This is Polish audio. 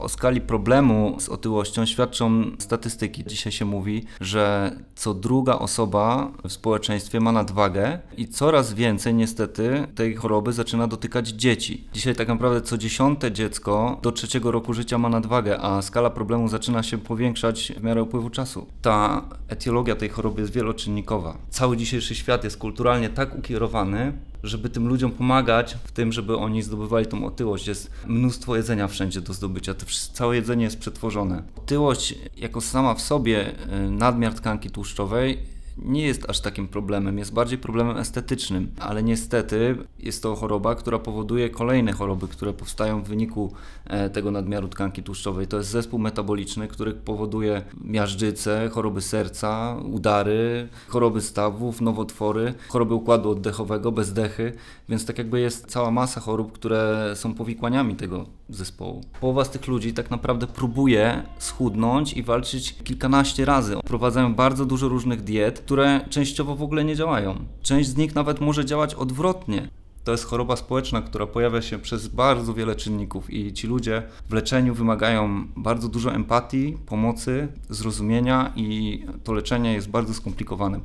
skali problemu z otyłością świadczą statystyki. Dzisiaj się mówi, że co druga osoba w społeczeństwie ma nadwagę i coraz więcej niestety tej choroby zaczyna dotykać dzieci. Dzisiaj tak naprawdę co 10. dziecko do 3. roku życia ma nadwagę, a skala problemu zaczyna się powiększać w miarę upływu czasu. Ta etiologia tej choroby jest wieloczynnikowa. Cały dzisiejszy świat jest kulturalnie tak ukierowany, żeby tym ludziom pomagać w tym, żeby oni zdobywali tą otyłość. Jest mnóstwo jedzenia wszędzie do zdobycia, całe jedzenie jest przetworzone. Otyłość jako sama w sobie, nadmiar tkanki tłuszczowej nie jest aż takim problemem, jest bardziej problemem estetycznym, ale niestety jest to choroba, która powoduje kolejne choroby, które powstają w wyniku tego nadmiaru tkanki tłuszczowej. To jest zespół metaboliczny, który powoduje miażdżycę, choroby serca, udary, choroby stawów, nowotwory, choroby układu oddechowego, bezdechy, więc tak jakby jest cała masa chorób, które są powikłaniami tego zespołu. Połowa z tych ludzi tak naprawdę próbuje schudnąć i walczyć kilkanaście razy. Wprowadzają bardzo dużo różnych diet, które częściowo w ogóle nie działają. Część z nich nawet może działać odwrotnie. To jest choroba społeczna, która pojawia się przez bardzo wiele czynników i ci ludzie w leczeniu wymagają bardzo dużo empatii, pomocy, zrozumienia i to leczenie jest bardzo skomplikowane.